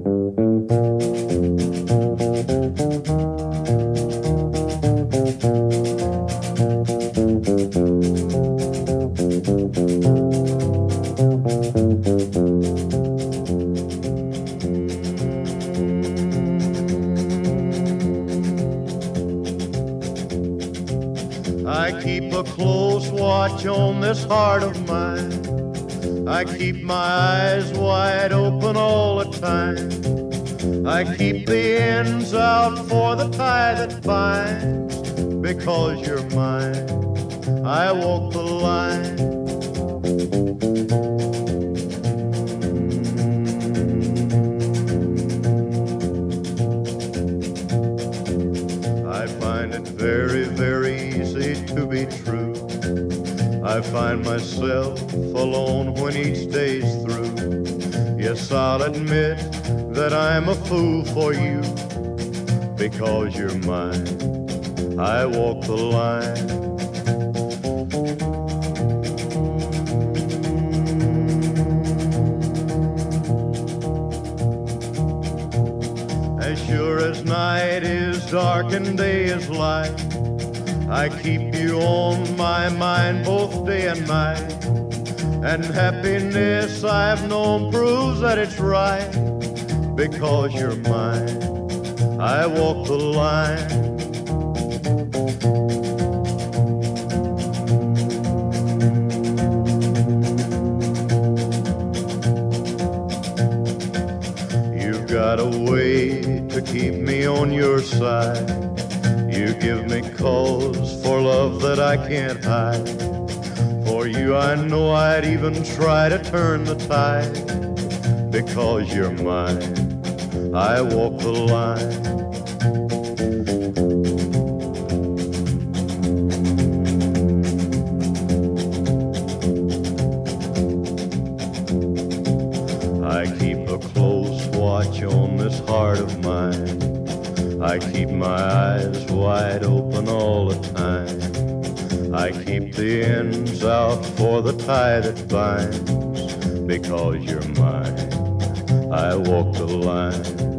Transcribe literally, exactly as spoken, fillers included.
I keep a close watch on this heart of mine. I keep my eyes wide open all the time. I keep the ends out for the tie that binds. Because you're mine, I walk the line. I find it very, very easy to be true. I find myself alone when each day's through. Yes, I'll admit that I'm a fool for you. Because you're mine, I walk the line. As sure as night is dark and day is light, I keep you on my mind both day and night. And happiness I've known proves that it's right. Because you're mine, I walk the line. You've got a way to keep me on your side. You give me cause for love that I can't hide. For you I know I'd even try to turn the tide. Because you're mine, I walk the line. I keep a close watch on this heart of mine. I keep my eyes wide open all the time. I keep the ends out for the tie that binds. Because you're mine, I walk the line.